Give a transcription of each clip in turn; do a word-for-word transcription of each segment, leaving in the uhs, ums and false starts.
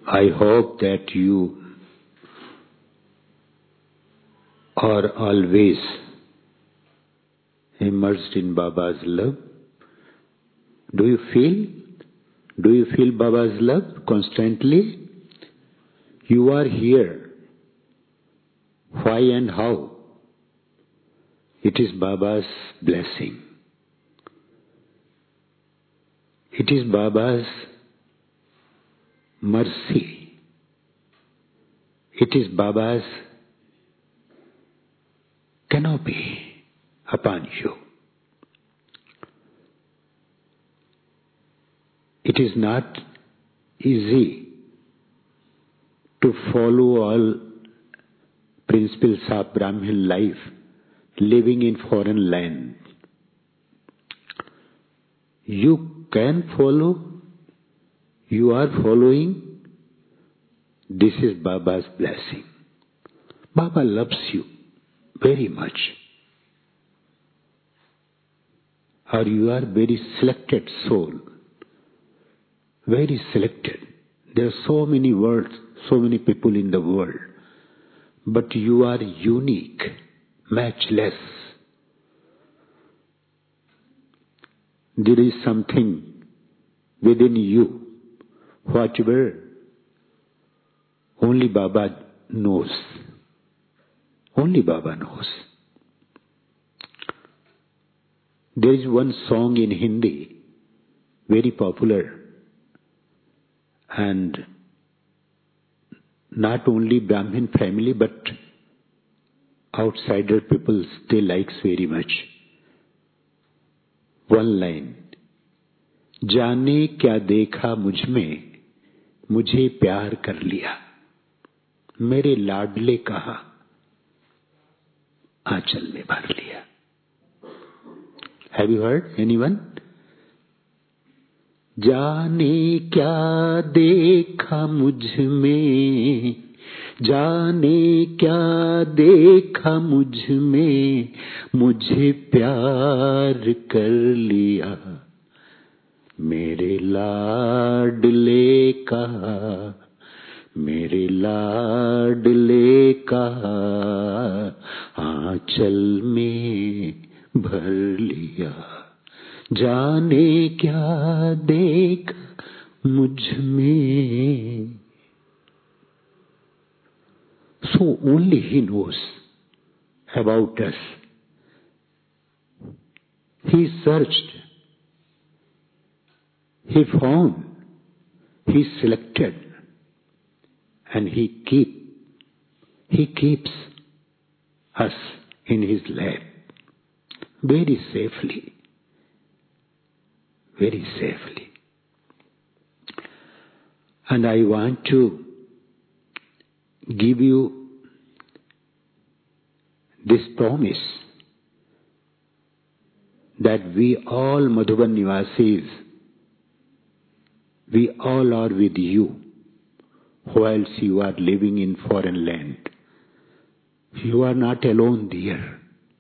I hope that you are always immersed in Baba's love. Do you feel? Do you feel Baba's love constantly? You are here. Why and how? It is Baba's blessing. It is Baba's mercy. It is Baba's canopy upon you. It is not easy to follow all principles of Brahmin life living in foreign land. You can follow, you are following, this is Baba's blessing. Baba loves you very much. Or you are very selected soul. Very selected. There are so many worlds, so many people in the world. But you are unique, matchless. There is something within you, whatever only Baba knows. Only Baba knows. There is one song in Hindi, very popular, and not only Brahmin family but outsider people they likes very much. One line, जाने क्या देखा मुझ में, मुझे प्यार कर लिया, मेरे लाडले कहा, आंचल में भर लिया. Have you heard anyone? जाने क्या देखा मुझ में, जाने क्या देखा मुझ में, मुझे प्यार कर लिया, मेरे लाडले कहा, मेरे लाडले कहा, आंचल में भर लिया. जाने क्या देख मुझ में. So only He knows about us. He searched, He found, He selected, and He keep, He keeps us in His lap very safely. Very safely. And I want to give you this promise that we all Madhuban Nivasis, we all are with you whilst you are living in foreign land. You are not alone there.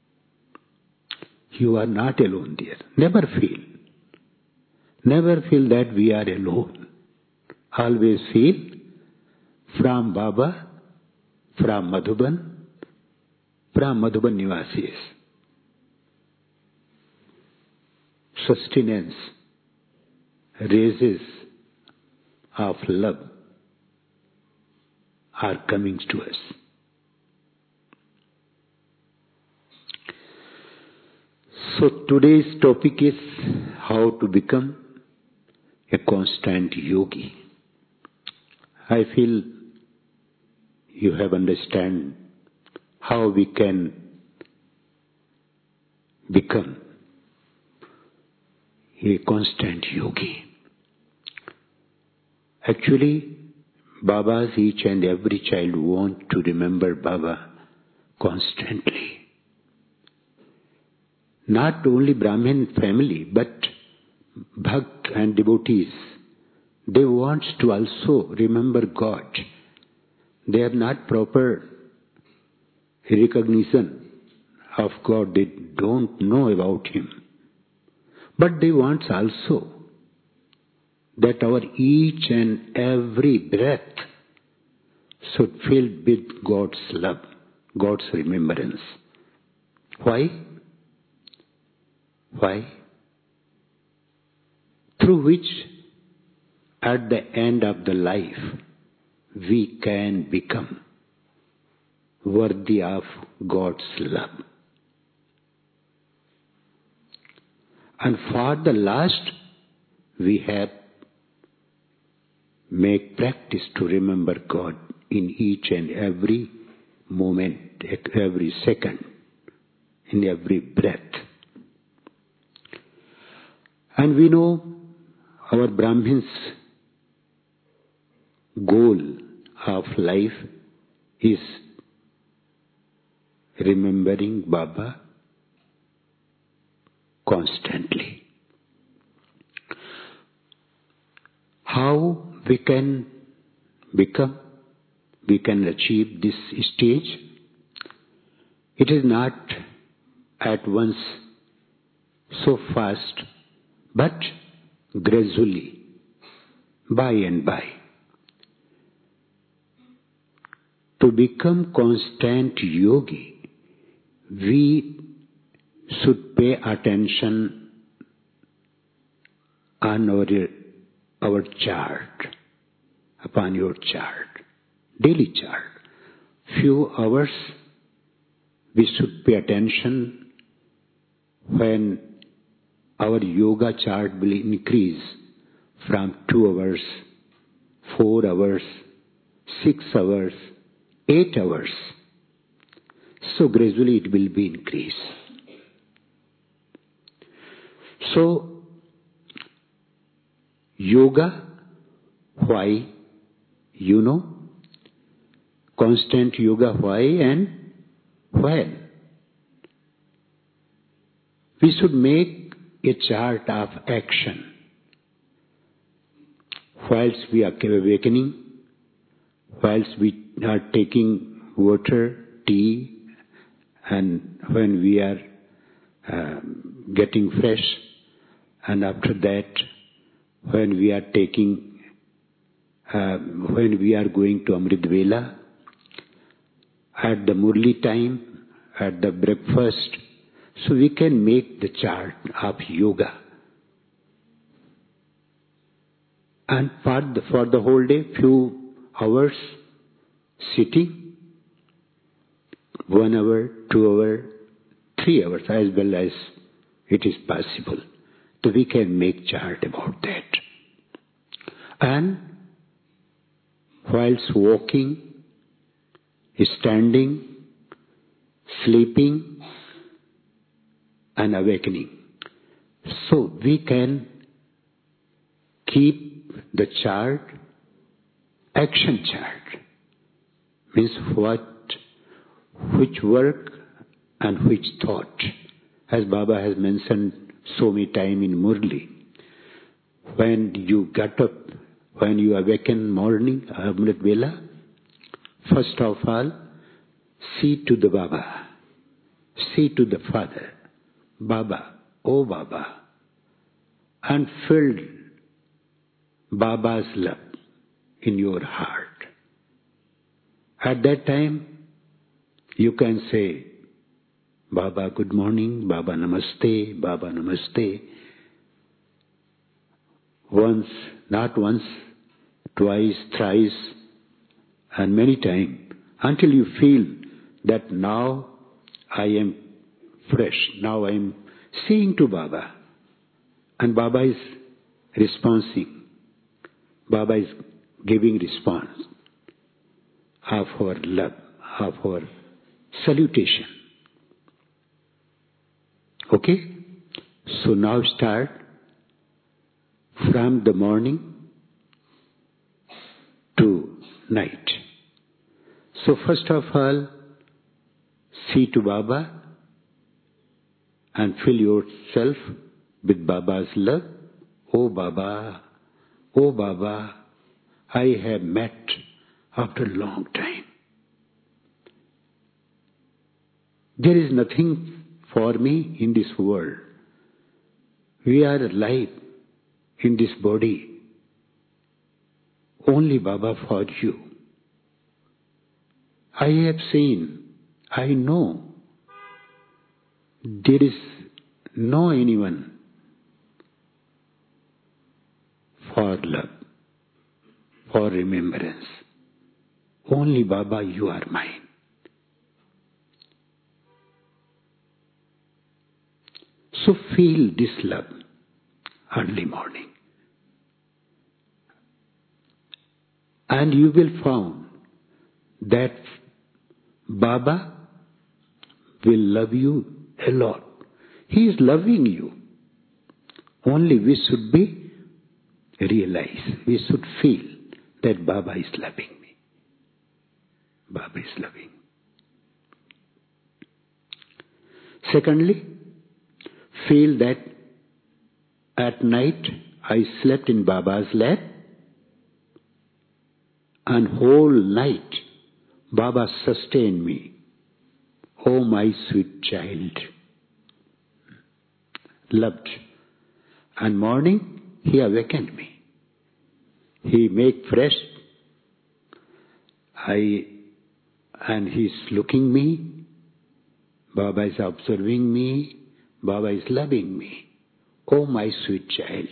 You are not alone there. Never feel. Never feel that we are alone. Always feel from Baba, from Madhuban, from Madhuban Nivasis. Sustenance, raises of love are coming to us. So today's topic is how to become a constant yogi. I feel you have understand how we can become a constant yogi. Actually, Babas, each and every child want to remember Baba constantly. Not only Brahmin family, but Bhakt and devotees, they want to also remember God. They have not proper recognition of God. They don't know about Him. But they want also that our each and every breath should fill with God's love, God's remembrance. Why? Why? Through which, at the end of the life, we can become worthy of God's love. And for the last, we have make practice to remember God in each and every moment, every second, in every breath. And we know our Brahmin's goal of life is remembering Baba constantly. How we can become, we can achieve this stage? It is not at once so fast, but gradually, by and by. To become constant yogi, we should pay attention on our, our chart, upon your chart, daily chart. Few hours we should pay attention when our yoga chart will increase from two hours, four hours, six hours, eight hours. So gradually it will be increased. So, yoga, why? You know? Constant yoga, why and when? We should make a chart of action. Whilst we are awakening, whilst we are taking water, tea, and when we are uh, getting fresh, and after that, when we are taking, uh, when we are going to Amrit Vela, at the Murli time, at the breakfast, so we can make the chart of yoga. And for the, for the whole day, few hours sitting, one hour, two hour, three hours, as well as it is possible. So we can make chart about that. And whilst walking, standing, sleeping, and awakening. So we can keep the chart, action chart, means what, which work and which thought. As Baba has mentioned so many times in Murli, when you get up, when you awaken morning, Amrit Vela, first of all, see to the Baba, see to the Father, Baba, oh Baba, and feel Baba's love in your heart. At that time, you can say, Baba, good morning, Baba, namaste, Baba, namaste. Once, not once, twice, thrice, and many times, until you feel that now I am fresh, now I am saying to Baba, and Baba is responding, Baba is giving response of our love, of our salutation. Okay? So now start from the morning to night. So first of all, see to Baba and fill yourself with Baba's love. Oh Baba, oh Baba, I have met after a long time. There is nothing for me in this world. We are alive in this body. only Baba for you. I have seen, I know, there is no anyone for love, for remembrance. Only Baba, you are mine. So feel this love early morning. And you will find that Baba will love you a lot. He is loving you. Only we should be realize, we should feel that Baba is loving me. Baba is loving. Secondly, feel that at night I slept in Baba's lap, and whole night Baba sustained me. Oh, my sweet child, loved. And morning he awakened me. He make fresh. I and he's looking me. Baba is observing me. Baba is loving me. Oh, my sweet child.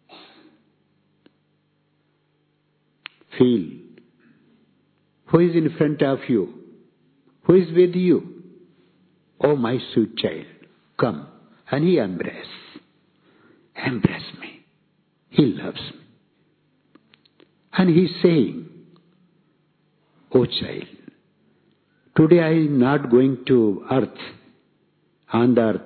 Feel. Who is in front of you? Who is with you? Oh, my sweet child, come. And he embrace. Embrace me. He loves me. And he's saying, oh child, today I am not going to earth, on the earth.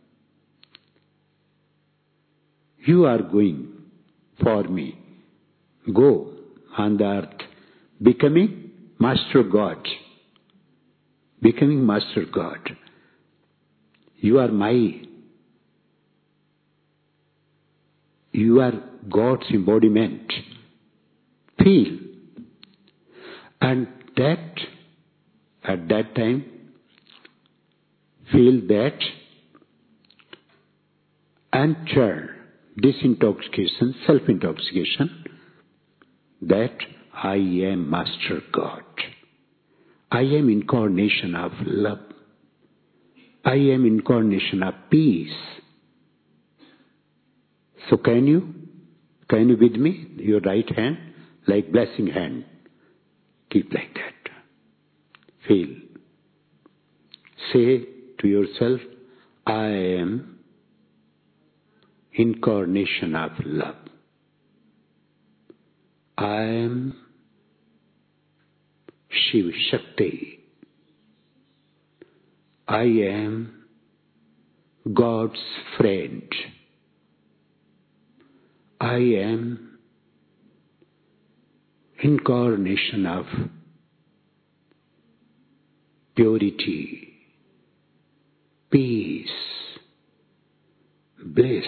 You are going for me. Go on the earth, becoming Master God. Becoming Master God. You are my, you are God's embodiment. Feel. And that, at that time, feel that enter disintoxication, self-intoxication, that I am Master God. I am incarnation of love. I am incarnation of peace. So can you, can you with me, your right hand, like blessing hand, keep like that. Feel. Say to yourself, I am incarnation of love. I am Shiv Shakti. I am God's friend. I am incarnation of purity, peace, bliss.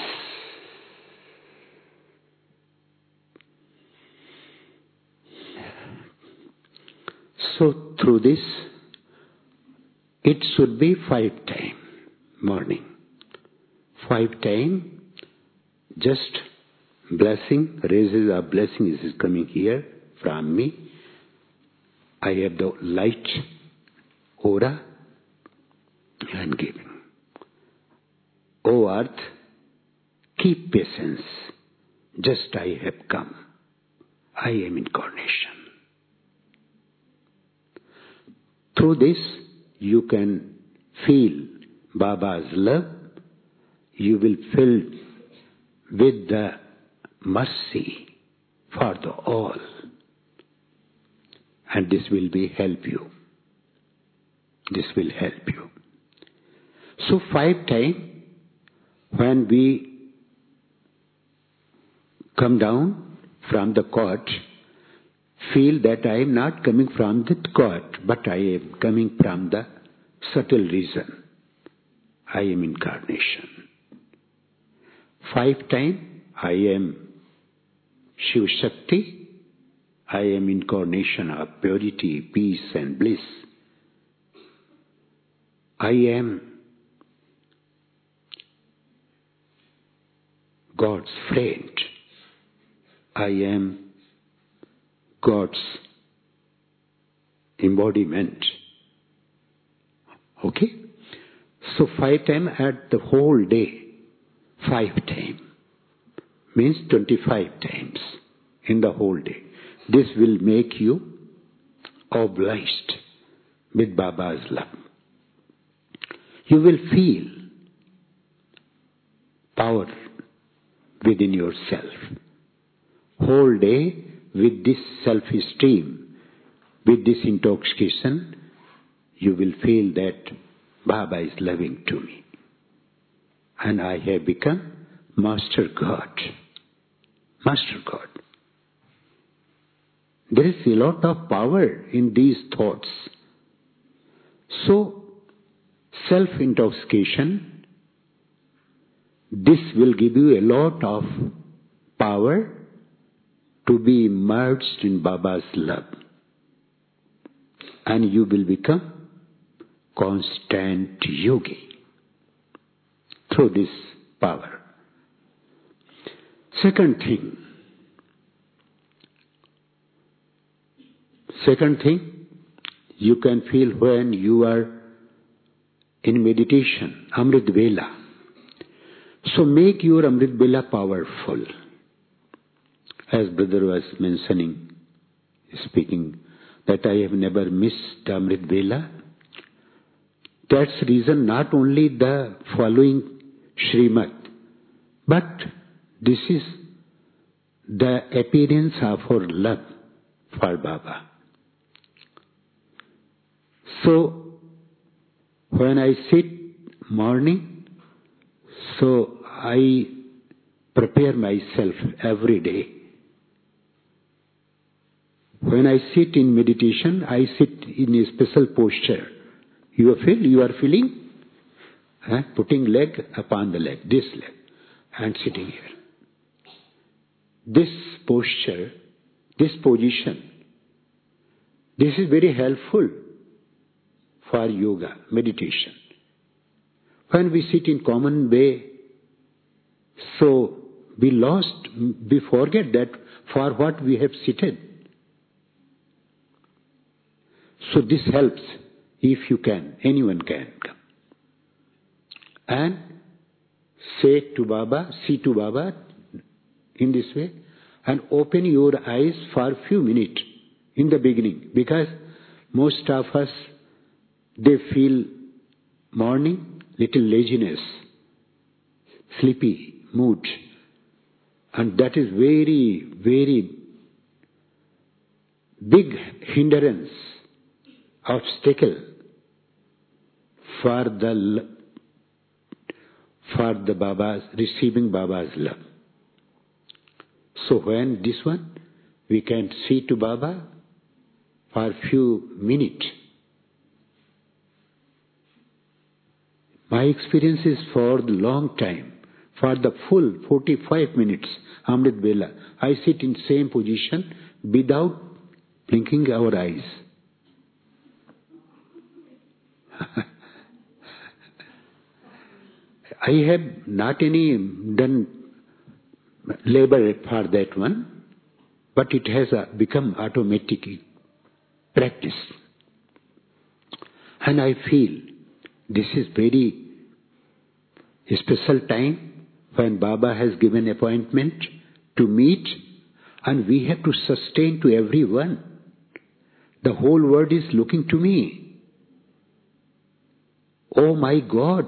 So through this, it should be five time morning. Five time, just blessing, raises of blessing is coming here from me. I have the light aura and giving. O earth, keep patience. Just I have come. I am incarnation. Through this, you can feel Baba's love. You will fill with the mercy for the all. And this will be help you. This will help you. So five times, when we come down from the cot, feel that I am not coming from the cot, but I am coming from the subtle reason. I am incarnation. Five times, I am Shiv Shakti. I am incarnation of purity, peace and bliss. I am God's friend. I am God's embodiment. Okay? So five times at the whole day, five times, means twenty-five times in the whole day. This will make you obliged with Baba's love. You will feel power within yourself. Whole day with this self-esteem, with this intoxication, you will feel that Baba is loving to me. And I have become Master God. Master God. There is a lot of power in these thoughts. So, self-intoxication, this will give you a lot of power to be immersed in Baba's love. And you will become constant yogi through this power. Second thing, second thing, you can feel when you are in meditation, Amrit Vela. So make your Amrit Vela powerful. As brother was mentioning, speaking, that I have never missed Amrit Vela. That's reason not only the following Srimad, but this is the appearance of our love for Baba. So, when I sit morning, so I prepare myself every day. When I sit in meditation, I sit in a special posture. You feel, you are feeling? Huh? Putting leg upon the leg, this leg, and sitting here. This posture, this position, this is very helpful for yoga, meditation. When we sit in common way, so we lost, we forget that for what we have seated. So this helps if you can, anyone can come. And say to Baba, see to Baba in this way, and open your eyes for a few minutes in the beginning, because most of us, they feel morning, little laziness, sleepy mood, and that is very, very big hindrance, obstacle for the for the Baba's, receiving Baba's love. So when this one, we can see to Baba for a few minutes. My experience is for the long time, for the full forty-five minutes, Amrit Vela, I sit in same position without blinking our eyes. I have not any done labor for that one, but it has uh, become automatic practice. And I feel this is very special time when Baba has given appointment to meet, and we have to sustain to everyone. The whole world is looking to me. Oh my God!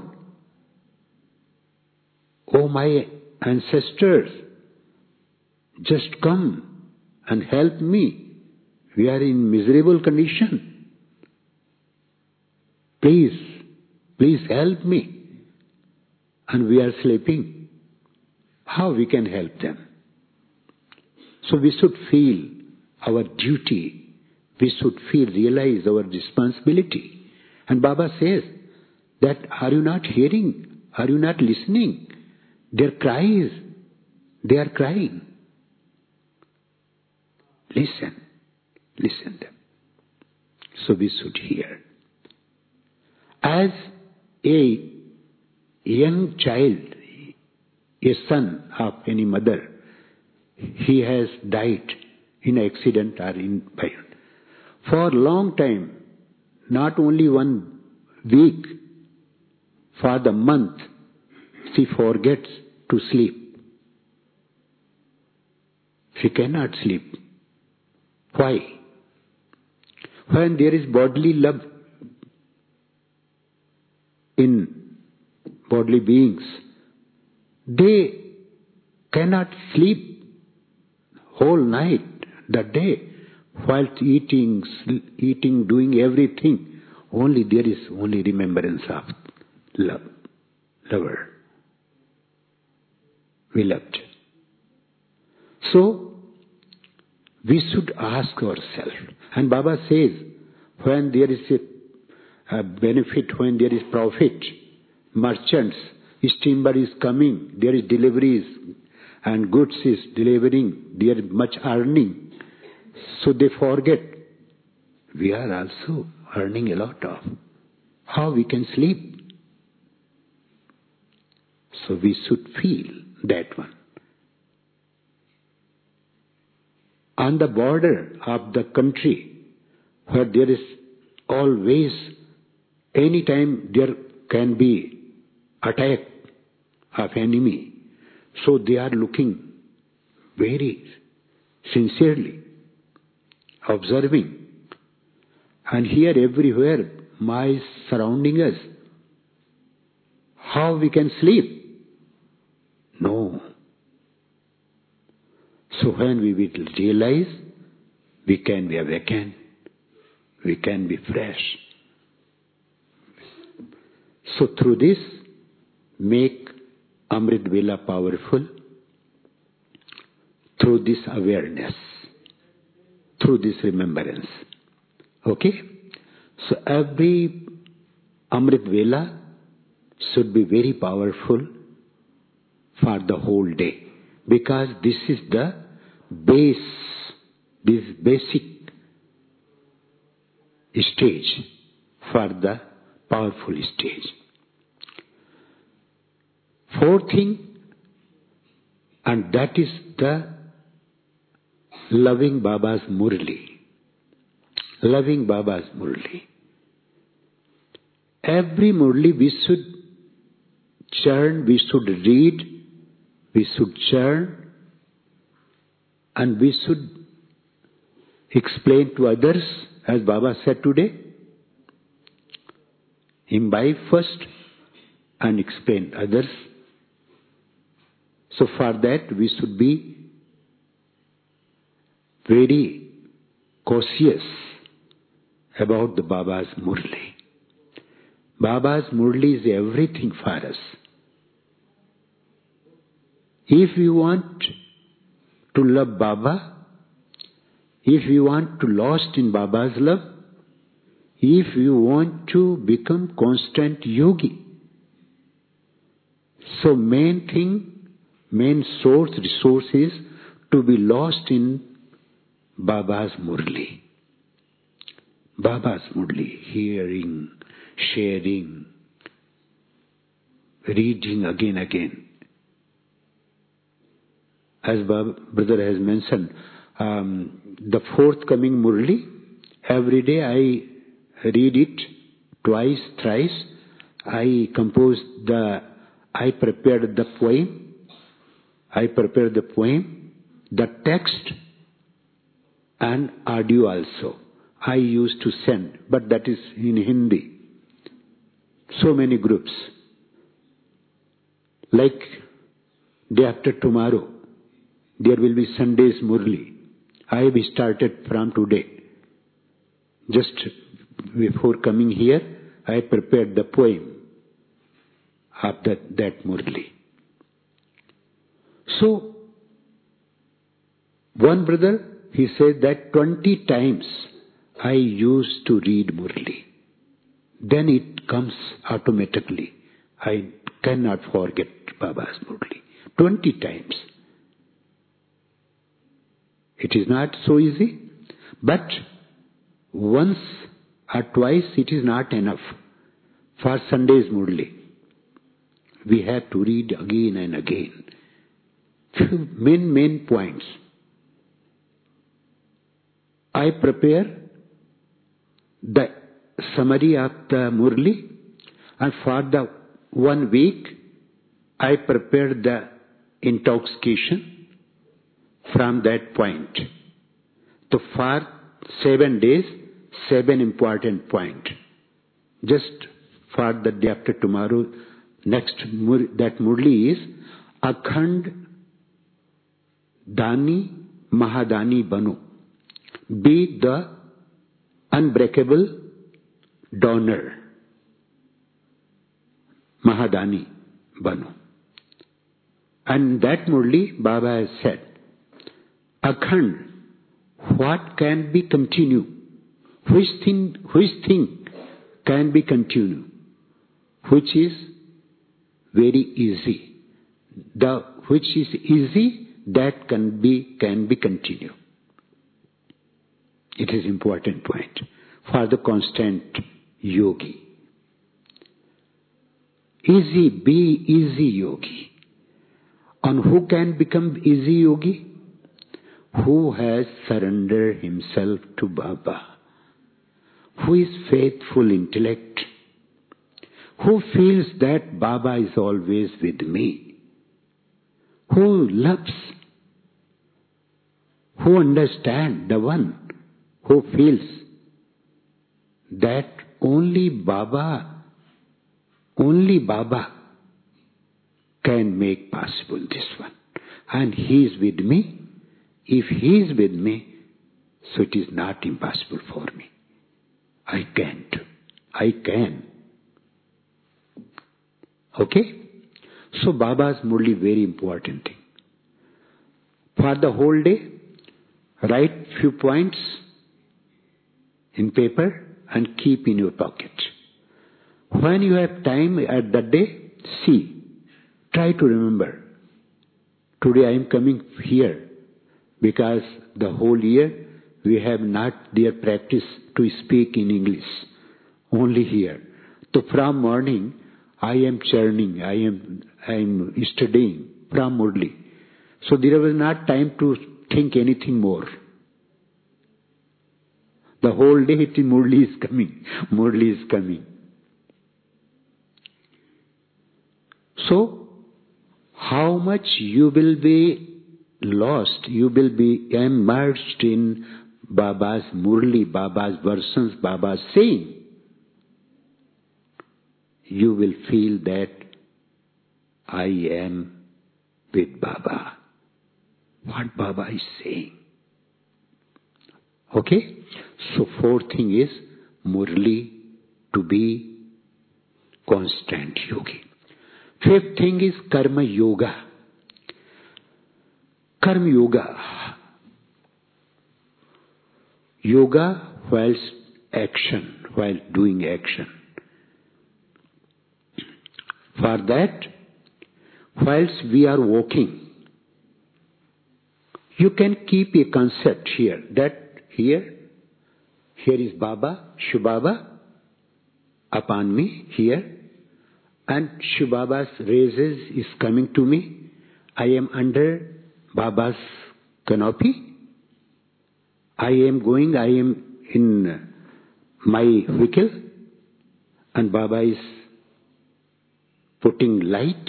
Oh my ancestors! Just come and help me. We are in miserable condition. Please, please help me. And we are sleeping. How we can help them? So we should feel our duty. We should feel, realize our responsibility. And Baba says that, are you not hearing? Are you not listening? Their cries, they are crying. Listen, listen them. So we should hear. As a young child, a son of any mother, he has died in accident or in pain. For a long time, not only one week, for the month, she forgets to sleep. She cannot sleep. Why? When there is bodily love in bodily beings, they cannot sleep whole night, the day, while eating, eating, doing everything. Only there is only remembrance of love, lover, beloved. So, we should ask ourselves. And Baba says, when there is a, a benefit, when there is profit, merchants, steamer is coming, there is deliveries, and goods is delivering, there is much earning. So they forget, we are also earning a lot of. How we can sleep? So we should feel that one. On the border of the country, where there is always, any time there can be attack of enemy, so they are looking very sincerely, observing. And here everywhere, mice surrounding us. How we can sleep? No. So when we will realize, we can be awakened, we can be fresh. So through this, make Amrit Vela powerful, through this awareness, through this remembrance. Okay? So every Amrit Vela should be very powerful for the whole day, because this is the base, this basic stage for the powerful stage. Fourth thing, and that is the loving Baba's Murli. Loving Baba's Murli. Every Murli we should churn, we should read, we should churn, and we should explain to others, as Baba said today. Imbibe first and explain others. So for that we should be very cautious about the Baba's Murli. Baba's Murli is everything for us. If we want to love Baba, if we want to lost in Baba's love, if we want to become constant yogi, so main thing, main source, resource is to be lost in Baba's Murli. Baba's Murli, hearing, sharing, reading again again. As Baba, brother has mentioned, um, the forthcoming Murli, every day I read it twice, thrice. I composed the, I prepared the poem, I prepared the poem, the text, and audio also. I used to send, but that is in Hindi. So many groups. Like day after tomorrow, there will be Sunday's Murli. I have started from today. Just before coming here, I prepared the poem of that, that Murli. So, one brother, he said that twenty times I used to read Murli. Then it comes automatically. I cannot forget Baba's Murli. Twenty times. It is not so easy, but once or twice it is not enough. For Sunday's Murli, we have to read again and again. Few main, main points. I prepare the summary of the Murli, and for the one week I prepare the intoxication from that point. So for seven days, seven important points. Just for the day after tomorrow, next that Murli is Akhand Dani Mahadani Banu. Be the unbreakable donor. Mahadani Banu. And that Murli, Baba has said, Akhand, what can be continued? Which thing, which thing can be continued? Which is very easy. The which is easy, that can be can be continued. It is important point for the constant yogi. Easy, be easy yogi. And who can become easy yogi? Who has surrendered himself to Baba. Who is faithful intellect. Who feels that Baba is always with me. Who loves. Who understands, the one who feels that only Baba, only Baba can make possible this one. And he is with me. If he is with me, so it is not impossible for me. I can't. I can. Okay? So Baba's Murli, very important thing. For the whole day, write few points in paper and keep in your pocket. When you have time at that day, see, try to remember. Today I am coming here because the whole year we have not their practice to speak in English, only here. So from morning I am churning, I am I am studying from Murli. So there was not time to think anything more. The whole day it is Murli is coming, Murli is coming. So, how much you will be lost, you will be immersed in Baba's Murli, Baba's versions, Baba's saying, you will feel that I am with Baba. What Baba is saying. Okay? So fourth thing is Murli, to be constant yogi. Fifth thing is Karma Yoga. Karma Yoga. Yoga whilst action, while doing action. For that, whilst we are walking, you can keep a concept here, that here, here is Baba, Shubaba, upon me, here, and Shubaba's raises is coming to me. I am under Baba's canopy. I am going, I am in my vehicle, and Baba is putting light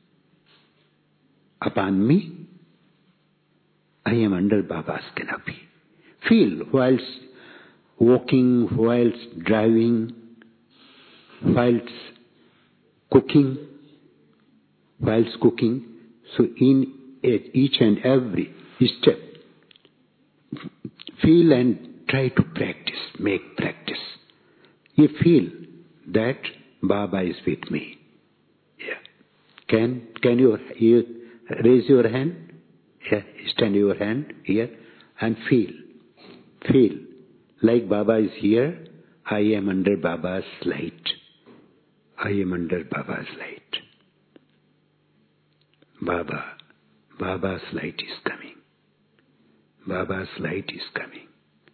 upon me. I am under Baba's canopy. Feel whilst walking, whilst driving, whilst cooking, whilst cooking. So in each and every step, feel and try to practice, make practice. You feel that Baba is with me. Yeah. Can can you, you raise your hand? Yeah. Stand your hand here and feel. Feel like Baba is here. I am under Baba's light. I am under Baba's light. Baba, Baba's light is coming. Baba's light is coming.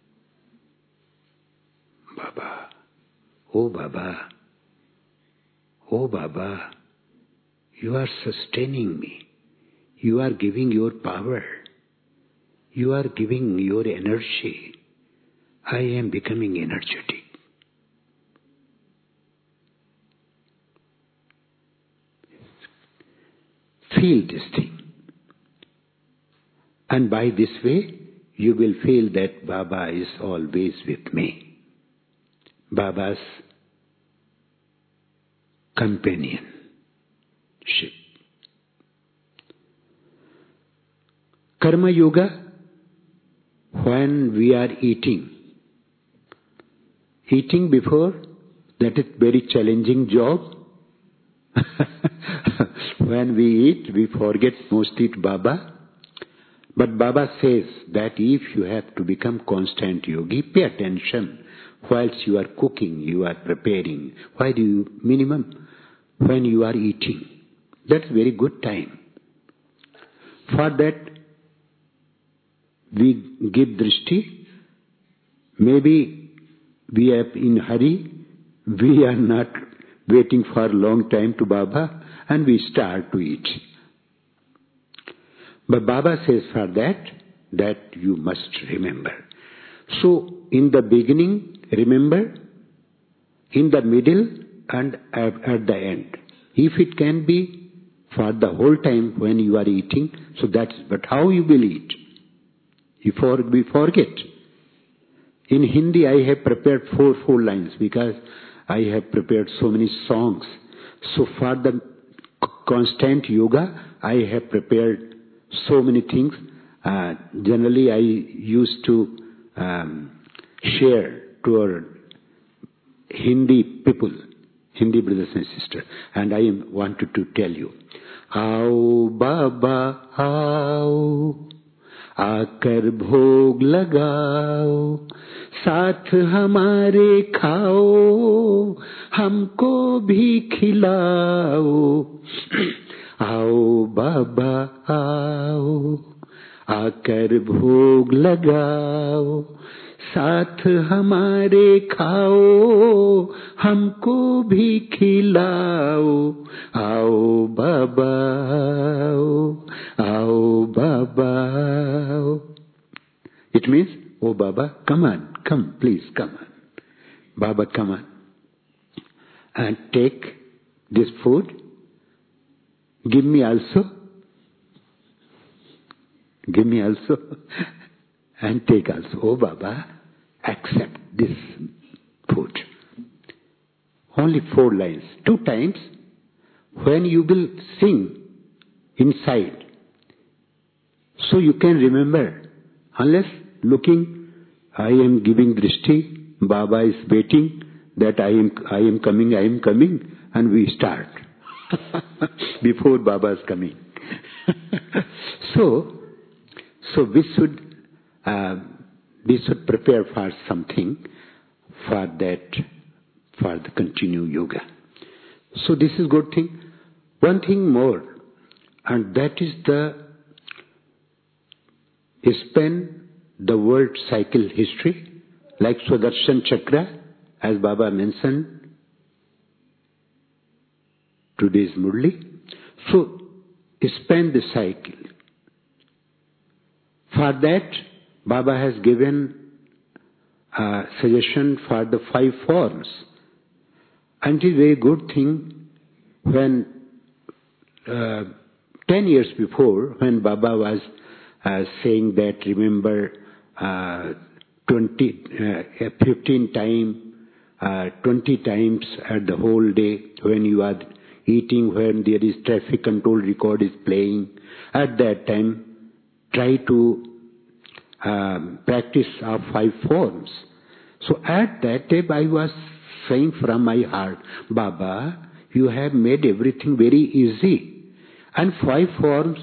Baba, oh Baba, oh Baba, you are sustaining me. You are giving your power. You are giving your energy. I am becoming energetic. Feel this thing. And by this way, you will feel that Baba is always with me. Baba's companionship. Karma Yoga, when we are eating, eating before, that is very challenging job. When we eat, we forget mostly Baba. But Baba says that if you have to become constant yogi, pay attention whilst you are cooking, you are preparing. Why do you, minimum, when you are eating. That's very good time. For that, we give drishti. Maybe we are in hurry. We are not waiting for a long time to Baba and we start to eat. But Baba says for that, that you must remember. So, in the beginning, remember, in the middle and at, at the end. If it can be for the whole time when you are eating, so that's, but how you will eat? You for, we forget. In Hindi, I have prepared four, four lines because I have prepared so many songs. So for the constant yoga, I have prepared so many things. Uh, generally, I used to um, share to our Hindi people, Hindi brothers and sisters, and I wanted to tell you, Aao Baba, aao, आकर भोग लगाओ, साथ हमारे खाओ, हमको भी खिलाओ, आओ बाबा आओ, आकर भोग लगाओ, साथ हमारे खाओ, हमको भी खिलाओ, आओ बाबा आओ, आओ बाबा आओ. It means, oh Baba, come on, come, please, come on. Baba, come on. And take this food. Give me also. Give me also. And take also. Oh Baba, accept this food. Only four lines. Two times, when you will sing inside, so you can remember, unless looking, I am giving drishti, Baba is waiting, that I am, I am coming, I am coming, and we start. Before Baba is coming. so, so we should, uh, we should prepare for something for that, for the continued yoga. So this is good thing. One thing more, and that is the spend the world cycle history, like Swadershan Chakra, as Baba mentioned today's Murli. So, spend the cycle. For that, Baba has given a suggestion for the five forms. And it is a very good thing when, uh, ten years before, when Baba was Uh, saying that remember uh, twenty, uh, fifteen times, uh, twenty times at the whole day when you are eating, when there is traffic control record is playing. At that time, try to um, practice our five forms. So at that time, I was saying from my heart, Baba, you have made everything very easy. And five forms,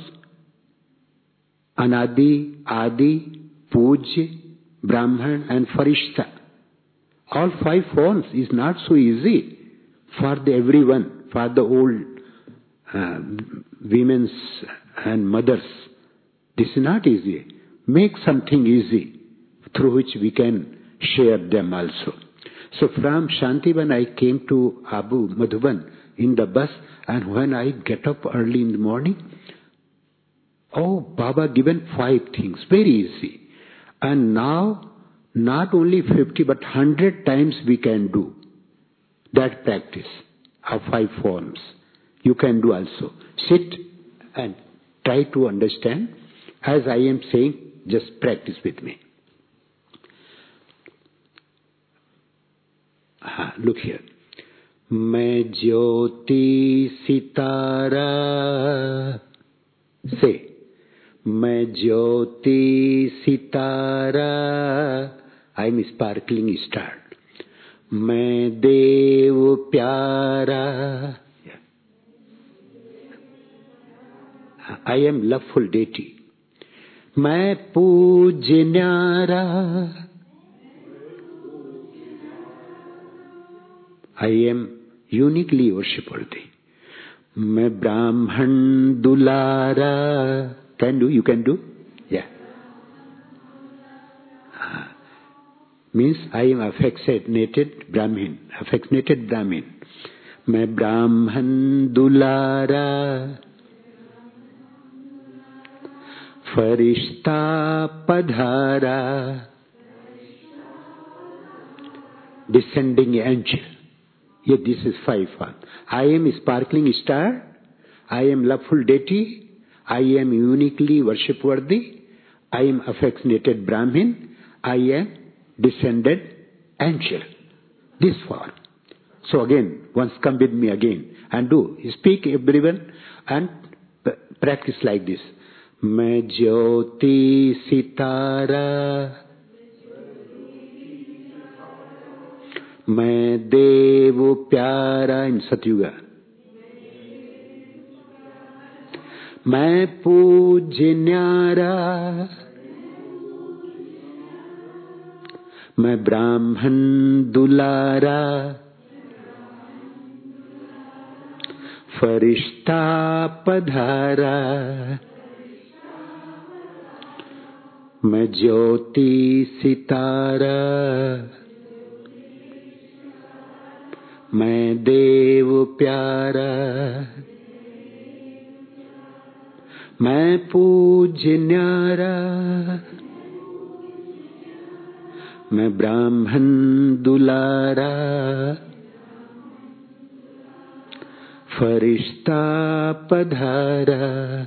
Anadi, Adi, Pujya, Brahman and Farishta. All five forms is not so easy for the everyone, for the old uh, women and mothers. This is not easy. Make something easy through which we can share them also. So from Shantivan I came to Abu Madhuban in the bus, and when I get up early in the morning, oh, Baba given five things, very easy. And now, not only fifty but one hundred times we can do that practice of five forms. You can do also. Sit and try to understand. As I am saying, just practice with me. Ah, look here. मैं ज्योति सितारा. Say. मैं ज्योति सितारा. I am a sparkling star. मैं देव प्यारा. I am loveful deity. मैं पूज्य न्यारा. I am uniquely worshipworthy. मैं ब्राह्मण दुलारा. Can do? You can do? Yeah. Uh, means I am affectionated Brahmin. Affectionated Brahmin. मैं ब्राह्मण दुलारा. फरिश्ता पधारा. Descending angel. Yeah, this is five form. I am a sparkling star. I am loveful deity. I am uniquely worship-worthy. I am affectionated Brahmin. I am descended angel. This form. So again, once come with me again and do. Speak everyone and practice like this. मैं ज्योति सितारा. मैं देव प्यारा इन सतयुगा. मैं पूज्य न्यारा. मैं ब्राह्मण दुलारा. फरिश्ता पधारा. मैं ज्योति सितारा. मैं देव प्यारा. मैं पूज्य न्यारा. मैं ब्राह्मण दुलारा. फरिश्ता पधारा.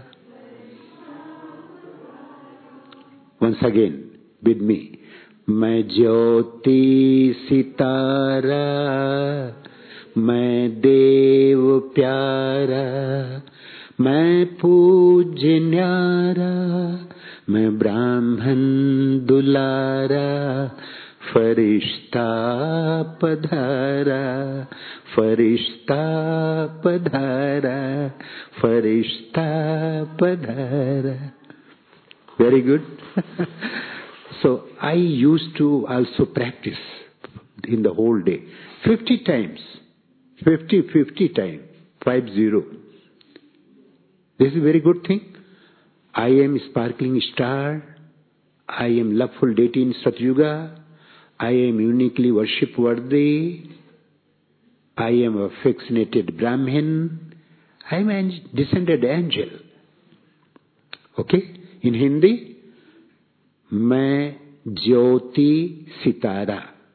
Once again, with me. मैं ज्योति सितारा. मैं देव प्यारा. मैं पूज्य न्यारा. मैं ब्राह्मण दुलारा. फरिश्ता पधारा. फरिश्ता पधारा. फरिश्ता पधारा. Very good. So I used to also practice in the whole day. Fifty times. Fifty, fifty times. Five zero. This is a very good thing. I am sparkling star. I am loveful deity in Satyuga. I am uniquely worship worthy. I am affectionated Brahmin. I am a descended angel. Okay? In Hindi, मैं ज्योति सितारा.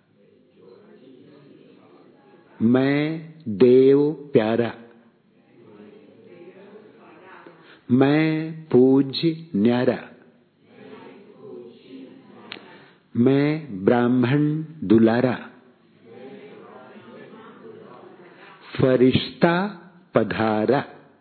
मैं देव प्यारा. मैं पूज्य न्यारा. मैं ब्राह्मण दुलारा. फरिश्ता पधारा.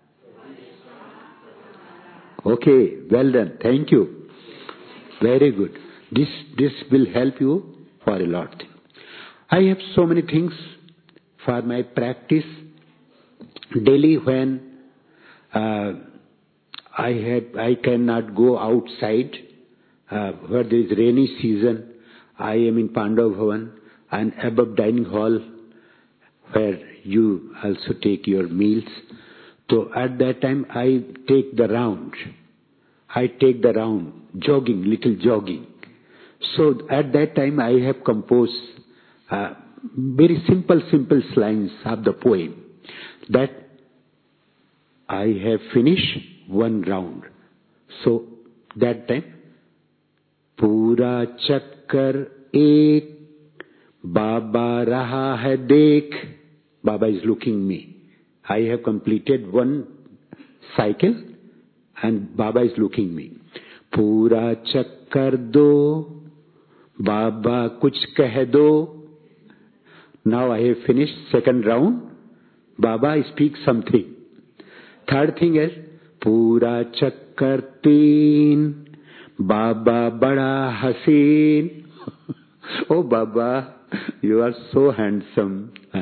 Okay, well done. Thank you. Very good. This this will help you for a lot. I have so many things for my practice. Daily when uh, I had I cannot go outside, uh, where there is rainy season, I am in Pandav Bhavan and above dining hall where you also take your meals. So at that time I take the round. I take the round, jogging, little jogging. So at that time I have composed uh, very simple, simple lines of the poem that I have finished one round. So that time, पूरा चक्कर एक, Baba raha hai dekh. Baba is looking me. I have completed one cycle and Baba is looking me. Pura chakkar do, Baba kuch keh do. Now I have finished second round. Baba speaks something. Third thing is Pura chakkar teen, Baba bada haseen. Oh Baba, you are so handsome.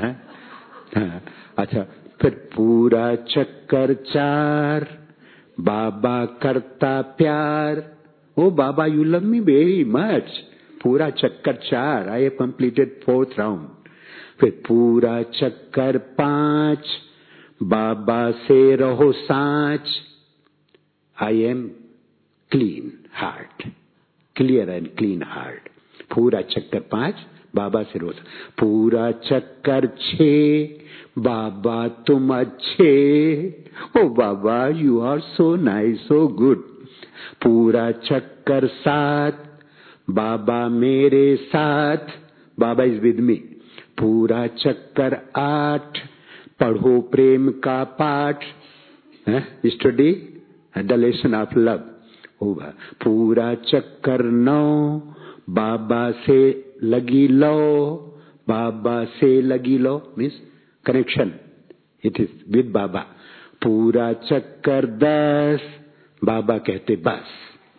अच्छा, फिर पूरा चक्कर चार, बाबा करता प्यार. Oh Baba, you love me very much. पूरा चक्कर चार. I have completed fourth round. फिर पूरा चक्कर पांच, बाबा से रहो सांच. I am clean heart, clear and clean heart. पूरा चक्कर पांच, बाबा से रोज. पूरा चक्कर छे, बाबा तुम अच्छे. ओ बाबा, you are so nice, so good. पूरा चक्कर सात, बाबा मेरे साथ. बाबा is with me. पूरा चक्कर आठ, पढ़ो प्रेम का पाठ. Study the lesson of love. पूरा चक्कर नौ, बाबा से लगी लो. बाबा से लगी लो means connection. It is with बाबा. पूरा चक्कर दस, बाबा कहते बस.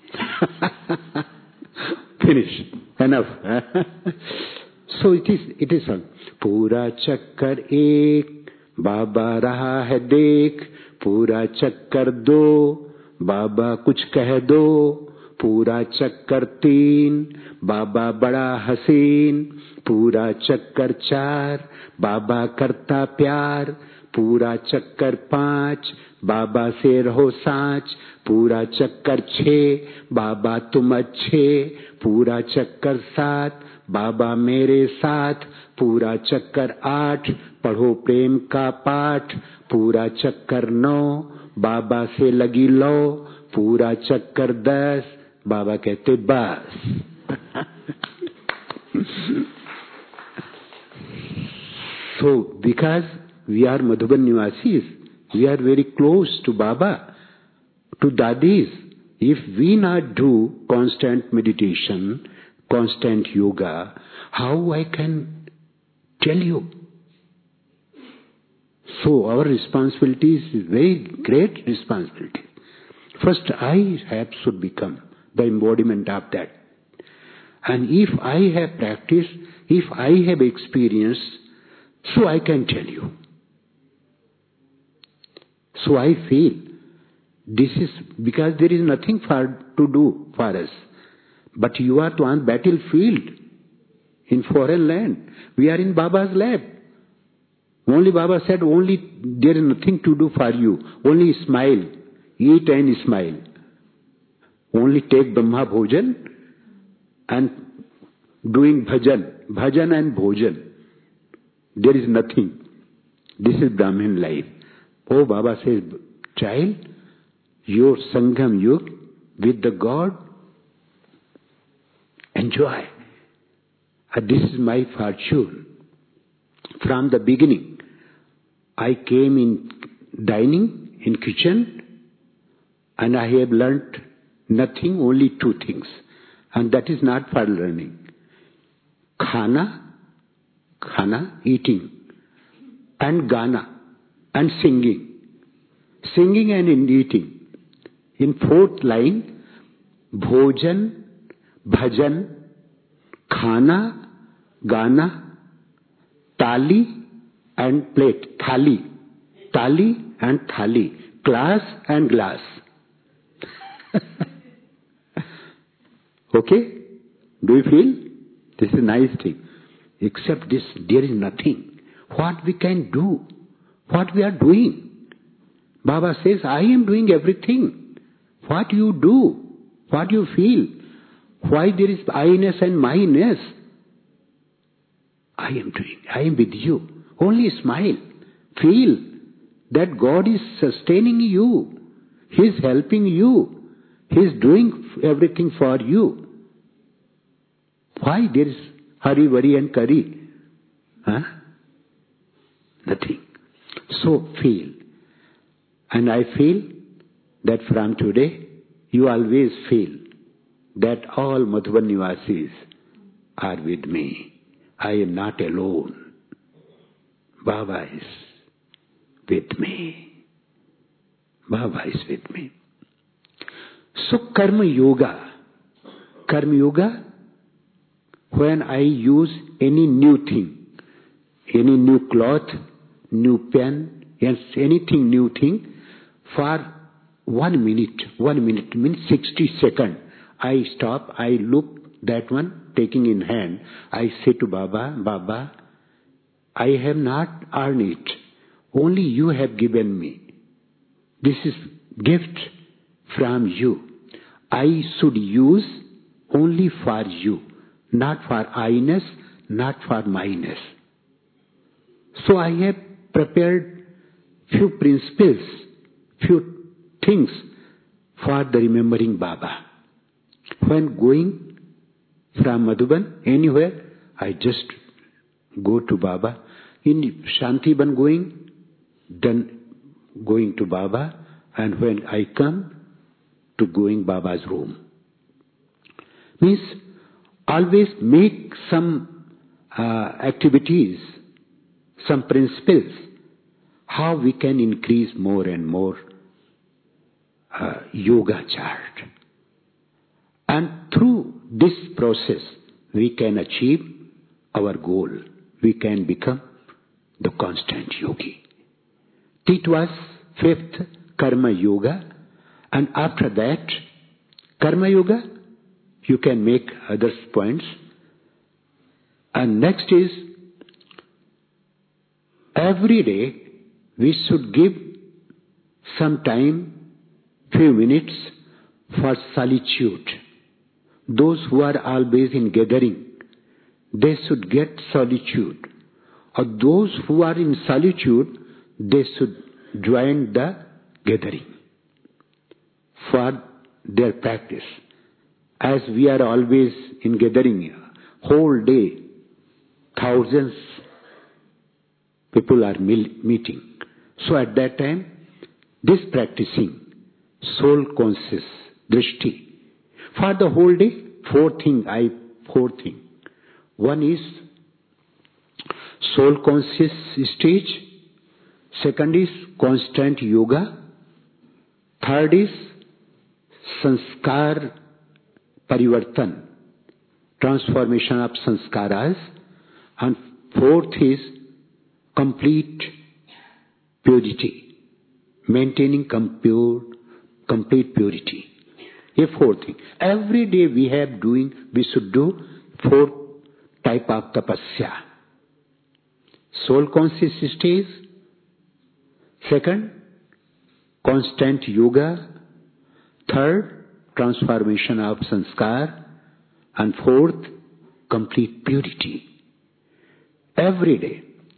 Finish, enough. So it is it is पूरा चक्कर एक, बाबा रहा है देख. पूरा चक्कर दो, बाबा कुछ कह दो. पूरा चक्कर तीन, बाबा बड़ा हसीन. पूरा चक्कर चार, बाबा करता प्यार. पूरा चक्कर पांच, बाबा से रहो सांच. पूरा चक्कर छह, बाबा तुम अच्छे. पूरा चक्कर सात, बाबा मेरे साथ. पूरा चक्कर आठ, पढ़ो प्रेम का पाठ. पूरा चक्कर नौ, बाबा से लगी लो. पूरा चक्कर दस, बाबा कहते बस. So, because we are Madhuban Nivasis, we are very close to Baba, to Dadis. If we not do constant meditation, constant yoga, how I can tell you? So our responsibility is very great responsibility. First, I have should become the embodiment of that. And if I have practiced, if I have experienced, so I can tell you. So I feel this is because there is nothing for to do for us. But you are on battlefield in foreign land. We are in Baba's lap. Only Baba said, only there is nothing to do for you. Only smile, eat and smile. Only take Brahma Bhojan and doing bhajan, bhajan and bhojan. There is nothing. This is Brahmin life. Oh, Baba says, child, your Sangam Yug with the God, enjoy. And this is my fortune. From the beginning, I came in dining, in kitchen, and I have learnt nothing, only two things. And that is not for learning. Khana, khana, eating, and gana, and singing. Singing and eating. In fourth line, bhojan, bhajan, khana, gana, tali and plate. Thali. Tali and thali. Glass and glass. Okay? Do you feel? This is a nice thing. Except this, there is nothing. What we can do? What we are doing? Baba says, I am doing everything. What you do? What you feel? Why there is I-ness and my-ness? I am doing. I am with you. Only smile. Feel that God is sustaining you. He is helping you. He is doing everything for you. Why there is hurry, worry and curry? Huh? Nothing. So feel. And I feel that from today, you always feel that all Madhuban Nivasis are with me. I am not alone. Baba is with me. Baba is with me. So Karma Yoga. Karma Yoga, when I use any new thing, any new cloth, new pen, yes, anything new thing, for one minute, one minute means sixty seconds, I stop, I look that one, taking in hand, I say to Baba, Baba, I have not earned it. Only you have given me. This is gift from you. I should use only for you, not for I-ness, not for minus. So I have prepared few principles, few things for the remembering Baba. When going from Madhuban, anywhere, I just go to Baba. In Shantiban going, then going to Baba, and when I come to going Baba's room. Means always make some uh, activities, some principles, how we can increase more and more uh, yoga chart. And through this process, we can achieve our goal. We can become the constant yogi. It was fifth Karma Yoga. And after that, Karma Yoga, you can make other points. And next is, every day we should give some time, few minutes for solitude. Those who are always in gathering, they should get solitude. Or those who are in solitude, they should join the gathering for their practice. As we are always in gathering, whole day, thousands people are meeting. So at that time, this practicing soul conscious drishti. For the whole day, four thing, I four thing. One is soul conscious stage. Second is constant yoga. Third is sanskar parivartan, transformation of sanskaras. And fourth is complete purity, maintaining pure, complete purity. A fourth thing. Every day we have doing, we should do four type of tapasya. Soul conscious stage. Second, constant yoga. Third, transformation of sanskar. And fourth, complete purity. Every day.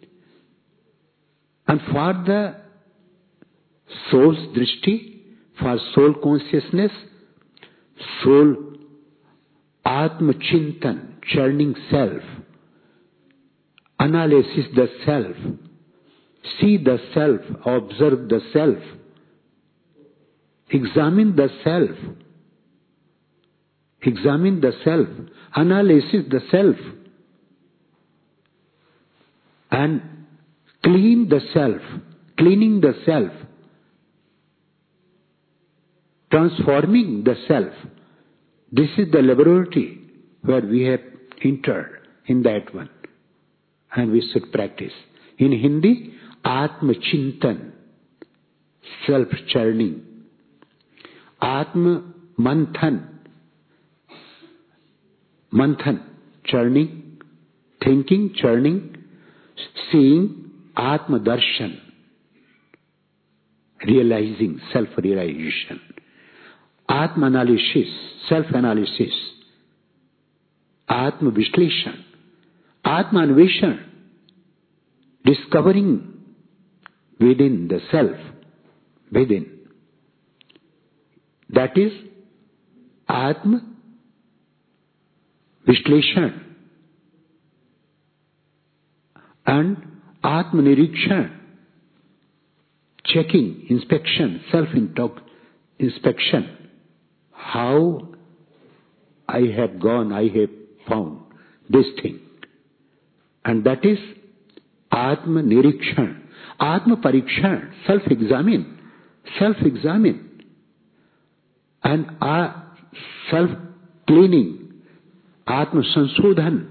And for the soul's drishti, for soul consciousness, soul atma chintan, churning self, analysis the self, see the self, observe the self, examine the self, examine the self, analysis the self, and clean the self, cleaning the self, transforming the self. This is the laboratory where we have entered in that one. And we should practice. In Hindi, Atma Chintan, self-churning. Atma Manthan, Manthan, churning, thinking, churning, seeing, Atma Darshan, realizing, self-realization. Atma analysis, self-analysis. Atma Vishleshan, Atma Anveshan, discovering within the self, within. That is Atma विश्लेषण and आत्मनिरीक्षण, checking, inspection, self-inspection. How I have gone, I have found this thing. And that is आत्मनिरीक्षण, आत्मपरीक्षण, self-examine, self-examine. And uh, self-cleaning, आत्मसंशोधन,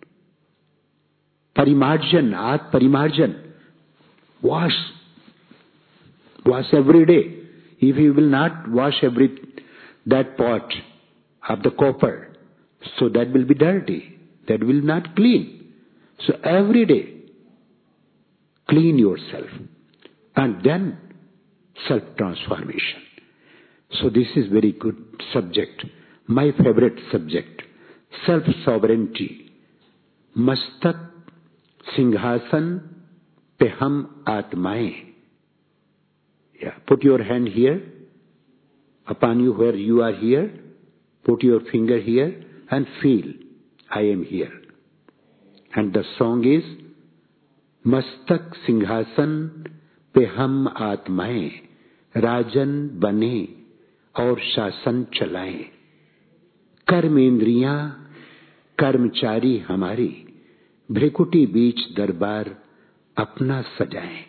परिमार्जन, आत्म परिमार्जन. Wash, wash every day. If you will not wash every that pot of the copper, so that will be dirty. That will not clean. So every day, clean yourself, and then self-transformation. So this is very good subject. My favorite subject, self-sovereignty. Mastak सिंहासन पे हम आत्माएं. Yeah, put your hand here upon you where you are here. Put your finger here and feel I am here. And the song is मस्तक सिंहासन पे हम आत्माएं राजन बने और शासन चलाएं. कर्मेंद्रियां कर्मचारी हमारी भ्रिकुटी बीच दरबार अपना सजाएं.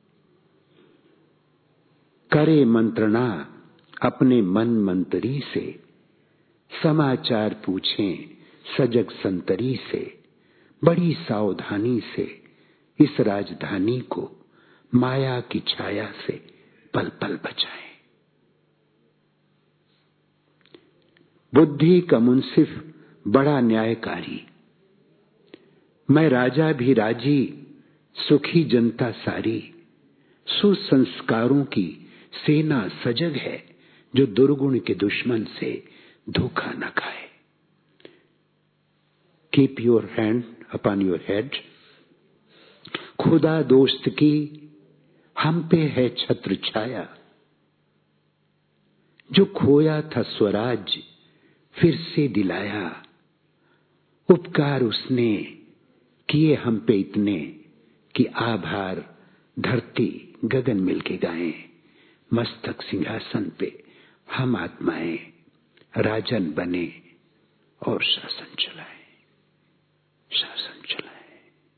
करे मंत्रणा अपने मन मंतरी से, समाचार पूछें सजग संतरी से. बड़ी सावधानी से इस राजधानी को माया की छाया से पल पल बचाएं. बुद्धि का मुंसिफ बड़ा न्यायकारी, मैं राजा भी राजी सुखी जनता सारी. सुसंस्कारों की सेना सजग है जो दुर्गुण के दुश्मन से धोखा न खाए. Keep your hand upon your head. खुदा दोस्त की हम पे है छत्र छाया. जो खोया था स्वराज फिर से दिलाया. उपकार उसने किए हम पे इतने कि आभार धरती गगन मिलके गाएं. मस्तक सिंहासन पे हम आत्माएं राजन बने और शासन चलाएं, शासन चलाएं.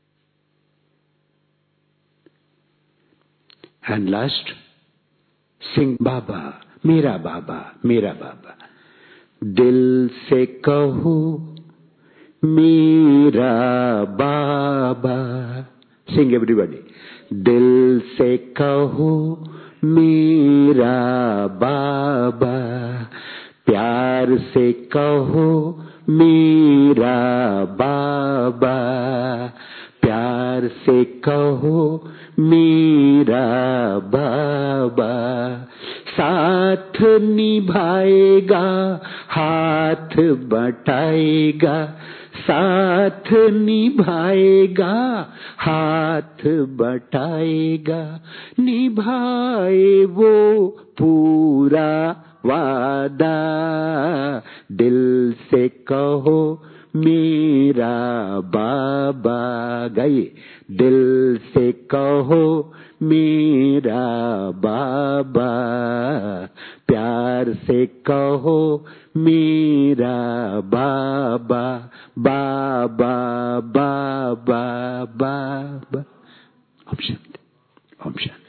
एंड लास्ट सिंह बाबा मेरा बाबा मेरा बाबा. दिल से कहो मेरा बाबा. Sing everybody. दिल से कहो मेरा बाबा, प्यार से कहो मेरा बाबा, प्यार से कहो मेरा बाबा. साथ निभाएगा हाथ बटाएगा, साथ निभाएगा हाथ बटाएगा. निभाए वो पूरा वादा. दिल से कहो मेरा बाबा. गाइए. दिल से कहो मेरा बाबा, प्यार से कहो मेरा बाबा. बाबा बाबा बाबा. ओम शांति, ओम शांति.